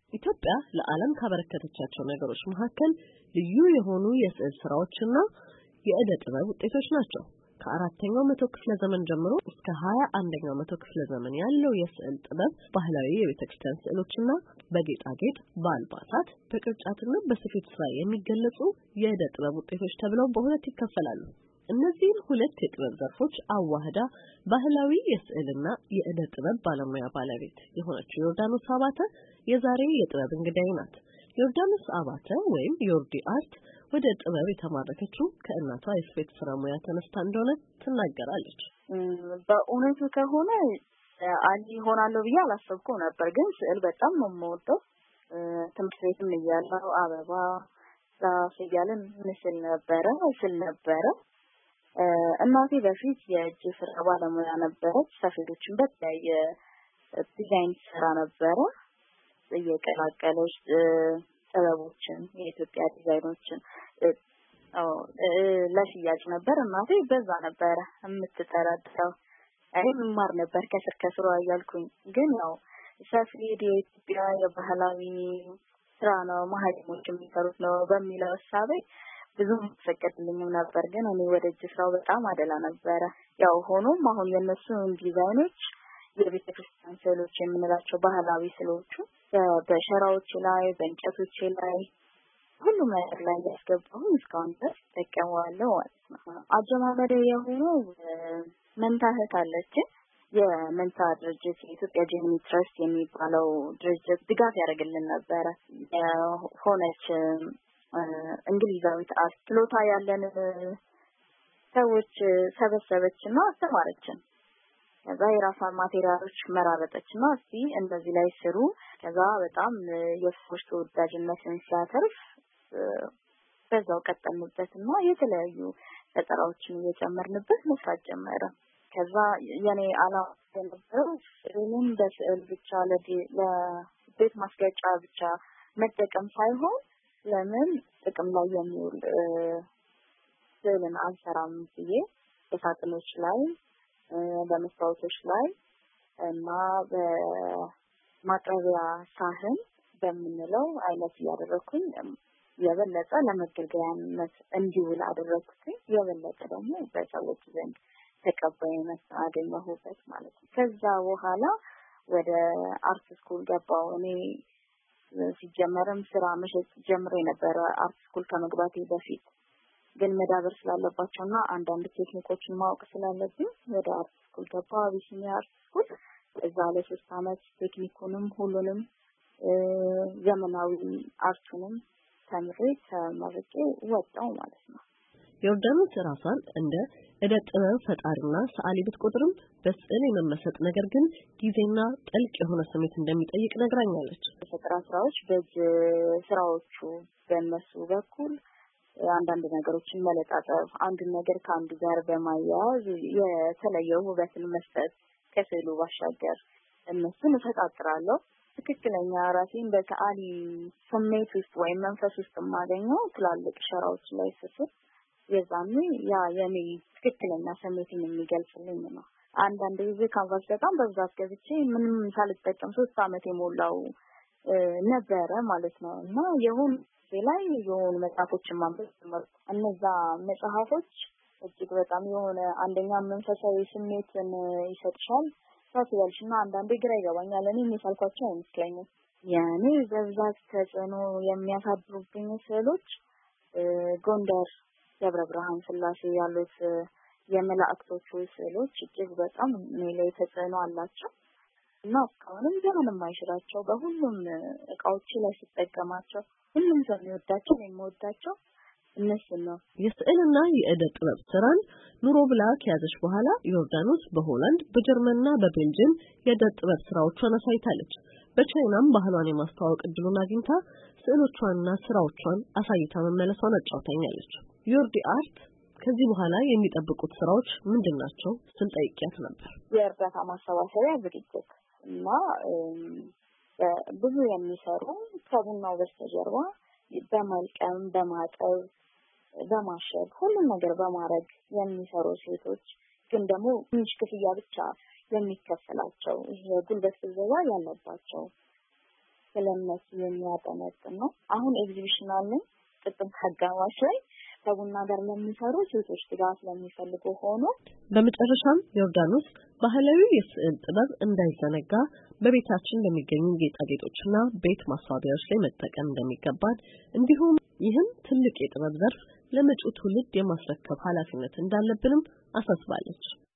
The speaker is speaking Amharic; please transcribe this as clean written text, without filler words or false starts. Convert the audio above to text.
ኢትዮጵያ ለዓለም ካበረከተቻቸው ነገሮች መካከል ልዩ የሆኑ የስዕል ስራዎችና የእደ ጥበብ ውጤቶች ናቸው። ከአራተኛው መቶ ክፍለ ዘመን ጀምሮ እስከ 21ኛው መቶ ክፍለ ዘመን ያለው የስዕል ጥበብ ባህላዊ የቤተክርስቲያን ስዕሎችና በጌጣጌጥ፣ በአልባሳት፣ በቅርጫትና በስፌት ስራ የሚገለጹ የእደ ጥበብ ውጤቶች ተብለው በሁለት ይከፈላሉ። እነዚህን ሁለት የጥበብ ዘርፎች አዋህዳ ባህላዊ የስዕልና የእደ ጥበብ ባለሙያ ባለቤት የሆነችው ዮርዳኖስ አባተ የዛሬ የጥበብ እንግዳይ ናት። ዮርዳኖስ አባተ ወይም ዮርዲ አርት ወደ ጥበብ የተማረከችው ከእናቷ የስፌት ስራ ሙያ ተነስታ እንደሆነ ትናገራለች። በእውነቱ ከሆነ አሊ ሆናለሁ ብዬ አላሰብኩም ነበር፣ ግን ስዕል በጣም ነው የምወደው። ትምህርት ቤትም እያለሁ አበባ ዛፍ እያልን ምስል ነበረ። እናቴ በፊት የእጅ ስራ ባለሙያ ነበረች። ሰፌዶችን በተለያየ ዲዛይን ስራ ነበረ እየቀላቀለች ጥበቦችን የኢትዮጵያ ዲዛይኖችን ለሽያጭ ነበር። እናቴ በዛ ነበር የምትተዳደረው። እኔም ማር ነበር ከስር ያያልኩኝ። ግን ያው ሰፌድ የኢትዮጵያ የባህላዊ ስራ ነው፣ ማህሌሞች የሚሰሩት ነው በሚለው ሐሳቤ ብዙም ፈቀድልኝም ነበር። ግን እኔ ወደ እጅ ስራው በጣም አደላ ነበረ። ያው ሆኖም አሁን የነሱ ዲዛይኖች የቤተክርስቲያን ስዕሎች የምንላቸው ባህላዊ ስዕሎቹ በሸራዎች ላይ በእንጨቶች ላይ ሁሉም ነገር ላይ ያስገባሁ እስካሁን ድረስ ተጠቀመዋለሁ ማለት ነው። አጀማመሬ የሆነው መንታ እህት አለች። የመንታ ድርጅት የኢትዮጵያ ጀርመኒ ትረስት የሚባለው ድርጅት ድጋፍ ያደርግልን ነበረ። ሆነች እንግሊዛዊት አርት ችሎታ ያለን ሰዎች ሰበሰበችና አስተማረችን። ከዛ የራሷን ማቴሪያሎች መራረጠችና እስቲ እንደዚህ ላይ ስሩ። ከዛ በጣም የሰዎች ተወዳጅነትን ሲያተርፍ በዛው ቀጠልንበትና የተለያዩ ፈጠራዎችን እየጨመርንበት መስራት ጀመረ። ከዛ የኔ ዓላማ የነበረው ስዕልን በስዕል ብቻ ለቤት ማስጌጫ ብቻ መጠቀም ሳይሆን ለምን ጥቅም ላይ የሚውል ስዕልን አንሰራም ብዬ በሳጥኖች ላይ በመስታወቶች ላይ እና በማቅረቢያ ሳህን በምንለው አይነት ያደረኩኝ የበለጠ ለመገልገያነት እንዲውል አደረኩኝ። የበለጠ ደግሞ በሰዎች ዘንድ ተቀባይነት አገኘሁበት ማለት ነው። ከዛ በኋላ ወደ አርት ስኩል ገባሁ። እኔ ሲጀመርም ስራ መሸጥ ጀምሬ ነበር አርት ስኩል ከመግባቴ በፊት። ግን መዳበር ስላለባቸውና አንዳንድ ቴክኒኮችን ማወቅ ስላለብኝ ወደ አርት ስኩል ገባሁ። አቢሲኒያ አርት ስኩል እዛ ለ3 አመት ቴክኒኩንም ሁሉንም ዘመናዊ አርቱንም ተመርቄ ወጣሁ ማለት ነው። ዮርዳኖስ ራሷን እንደ እደ ጥበብ ፈጣሪና ሰዓሊ ብትቆጥርም በስዕል የመመሰጥ ነገር ግን ጊዜና ጥልቅ የሆነ ስሜት እንደሚጠይቅ ነግራኛለች። የፈጠራ ስራዎች በእጅ ስራዎቹ በእነሱ በኩል አንዳንድ ነገሮችን መለጣጠፍ፣ አንድ ነገር ከአንድ ጋር በማያያዝ የተለየ ውበትን መስጠት ከስዕሉ ባሻገር እነሱን እፈጣጥራለሁ። ትክክለኛ ራሴን በሰዓሊ ስሜት ውስጥ ወይም መንፈስ ውስጥ የማገኘው ትላልቅ ሸራዎች ላይ ስስል የዛኔ ያ የኔ ትክክለኛ ስሜትን የሚገልጽልኝ ነው። አንዳንድ ጊዜ ካንቫስ በጣም በብዛት ገዝቼ ምንም ሳልጠቀም 3 አመት የሞላው ነበረ ማለት ነው። እና የሆነ ላይ የሆኑ መጽሐፎችን ማንበብ ጀመርኩ። እነዛ መጽሐፎች እጅግ በጣም የሆነ አንደኛ መንፈሳዊ ስሜትን ይሰጥሻል። ታስያልሽና አንዳንዴ ግራ ይገባኛል። እኔ የሳልኳቸው አይመስለኝም። ያኔ በብዛት ተጽዕኖ የሚያሳድሩብኝ ስዕሎች ጎንደር ደብረ ብርሃን ስላሴ ያሉት የመላእክቶቹ ስዕሎች እጅግ በጣም እኔ ላይ ተጽዕኖ አላቸው እና እስካሁንም ዘመንም አይሽራቸው በሁሉም እቃዎች ላይ ሲጠቀማቸው ሁሉም ሰው የሚወዳቸው የምወዳቸው እነሱ ነው። የስዕልና የእደ ጥበብ ስራን ኑሮ ብላ ከያዘች በኋላ ዮርዳኖስ በሆላንድ በጀርመንና በቤልጂየም የእደ ጥበብ ስራዎቿን አሳይታለች። በቻይናም ባህሏን የማስተዋወቅ እድሉን አግኝታ ስዕሎቿንና ስራዎቿን አሳይታ መመለሷን አጫውታኛለች። ዮርዲ አርት ከዚህ በኋላ የሚጠብቁት ስራዎች ምንድናቸው ስል ጠይቄያት ነበር። የእርዳታ ማሰባሰቢያ ዝግጅት እና ብዙ የሚሰሩ ከቡናው በስተጀርባ በመልቀም በማጠብ በማሸግ ሁሉም ነገር በማድረግ የሚሰሩ ሴቶች ግን ደግሞ ትንሽ ክፍያ ብቻ የሚከፈላቸው የጉልበት ብዝበዛ ያለባቸው ስለነሱ የሚያጠነጥን ነው። አሁን ኤግዚቢሽን አለን ጥቅም ከጋዋሽ ላይ ከቡና ጋር ለሚሰሩ ሴቶች ድጋፍ ለሚፈልጉ ሆኖ በመጨረሻም ዮርዳኖስ ባህላዊ የስዕል ጥበብ እንዳይዘነጋ በቤታችን ለሚገኙ ጌጣጌጦችና ቤት ማስዋቢያዎች ላይ መጠቀም እንደሚገባን እንዲሁም ይህም ትልቅ የጥበብ ዘርፍ ለመጪው ትውልድ የማስረከብ ኃላፊነት እንዳለብንም አሳስባለች።